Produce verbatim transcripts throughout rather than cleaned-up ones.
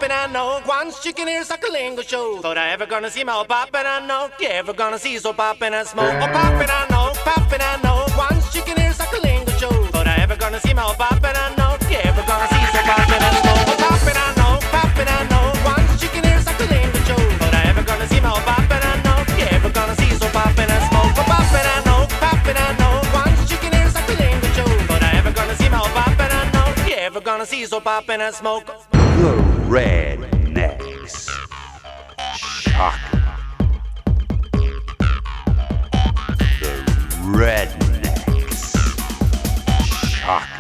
poppin', I know. Once chicken ears, suckling show. Thought I ever gonna see my poppin', I know. You ever gonna see so poppin' and smoke? Oh, poppin', I know, poppin', I know. Once chicken ears, suckling show. Thought I ever gonna see my poppin', I know. You ever gonna see so poppin' and smoke? Oh, poppin', I know, poppin', I know. Once chicken ears, suckling show. Thought I ever gonna see my poppin', I know. You ever gonna see so poppin' and smoke? Oh, poppin', I know, poppin', I know. Once chicken ears, suckling show. Thought I ever gonna see my poppin', I know. You ever gonna see so poppin' and smoke? The Rednecks. Shocking. The Rednecks. Shocking.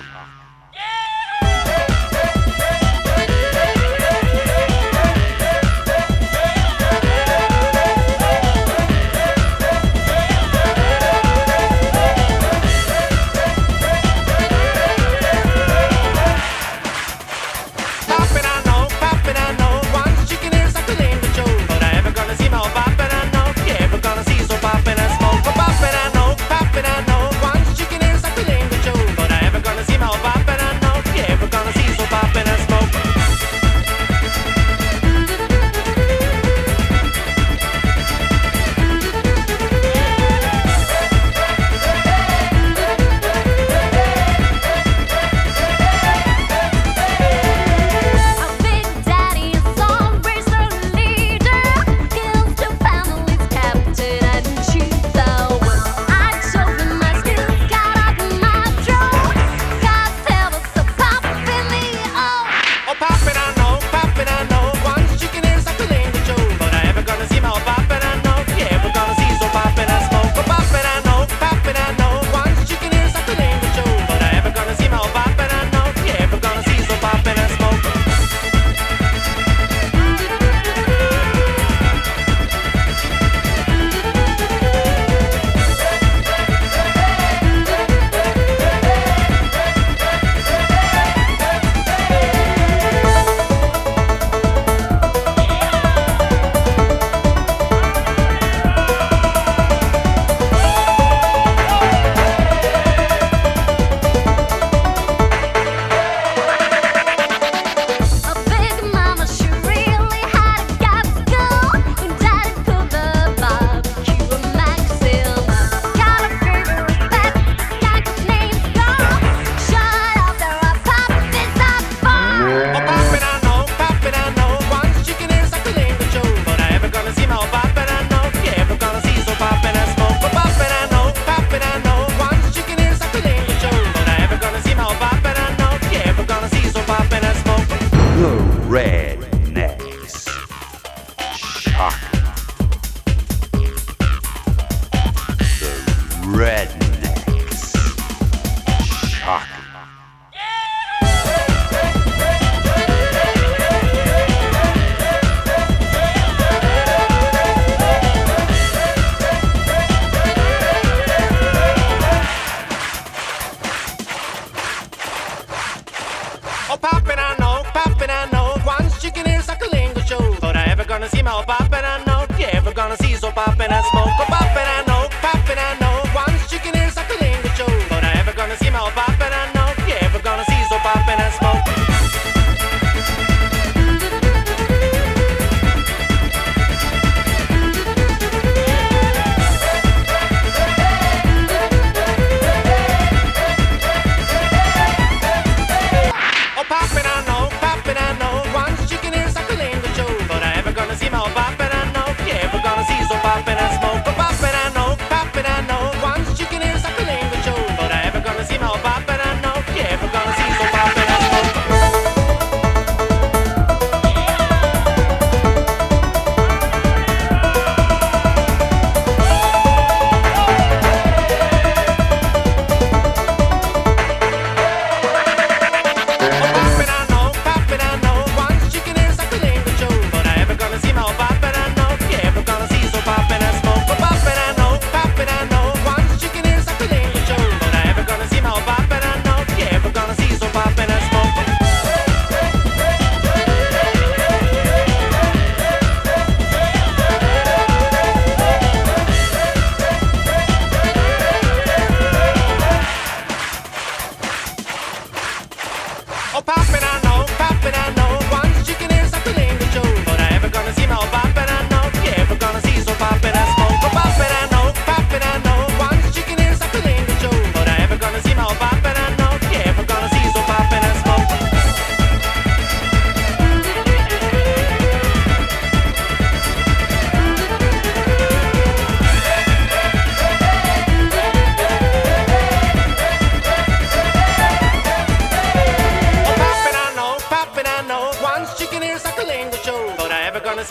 Oh, poppin', I know, poppin', I know. Once chicken ears, I could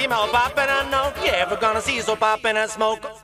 my old pop and I know you ever gonna see so pop and I smoke.